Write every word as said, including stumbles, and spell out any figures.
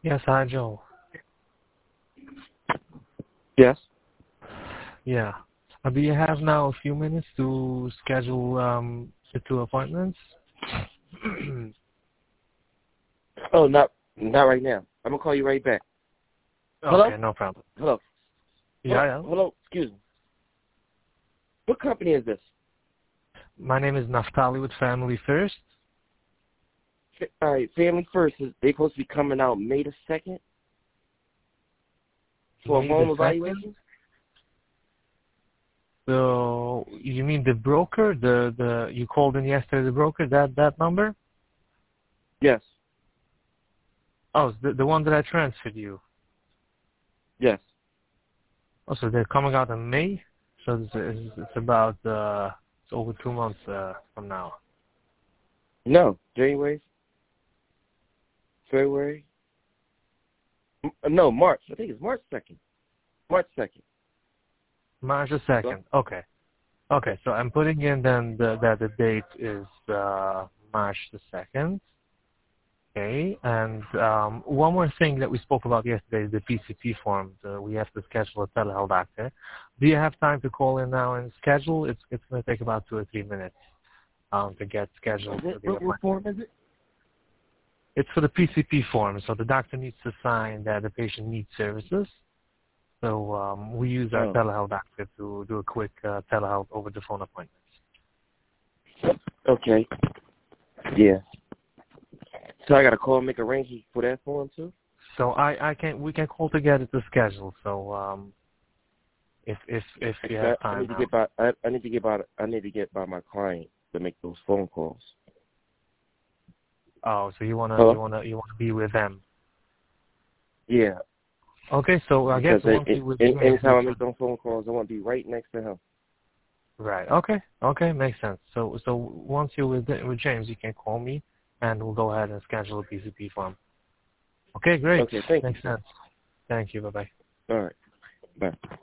Yes, hi, Joe. Yes. Yeah. Uh, do you have now a few minutes to schedule um, the two appointments? Oh, not not right now. I'm gonna call you right back. Hello? Okay, no problem. Hello? Yeah, Hello? yeah. Hello? Excuse me. What company is this? My name is Naftali with Family First. Fa- All right, Family First. Is they supposed to be coming out May the second for a May the home second. evaluation? So you mean the broker? The the you called in yesterday. The broker. That that number? Yes. Oh, the the one that I transferred you. Yes. Oh, so they're coming out in May. So it's, it's, it's about uh, it's over two months uh, from now. No. January. February. M- uh, No, March. I think it's March second. March second. March the Hello? second. Okay. Okay, so I'm putting in then the, that the date is uh, March the second. Okay, and um, one more thing that we spoke about yesterday is the P C P form. Uh, we have to schedule a telehealth doctor. Do you have time to call in now and schedule? It's it's going to take about two or three minutes um, to get scheduled for What, the what, what appointment. form is it? It's for the P C P form, so the doctor needs to sign that the patient needs services. So um, we use our Oh. telehealth doctor to do a quick uh, telehealth over the phone appointment. Okay. Yeah. So I gotta call and make arrangements for that form too? So I, I can we can call together to schedule. So um, if if if you Actually, have I, I time need to now. get by. I, I need to get by. I need to get by my client to make those phone calls. Oh, so you wanna you Hello? wanna you wanna be with them. Yeah, Okay, so I guess because once it, you with it, James, anytime we I can. make those phone calls, I want to be right next to him. Right. Okay. Okay, makes sense. So so once you're with with James, you can call me, and we'll go ahead and schedule a P C P form. Okay, great. Okay, thank you, Makes sir. sense. Thank you. Bye bye. All right, bye.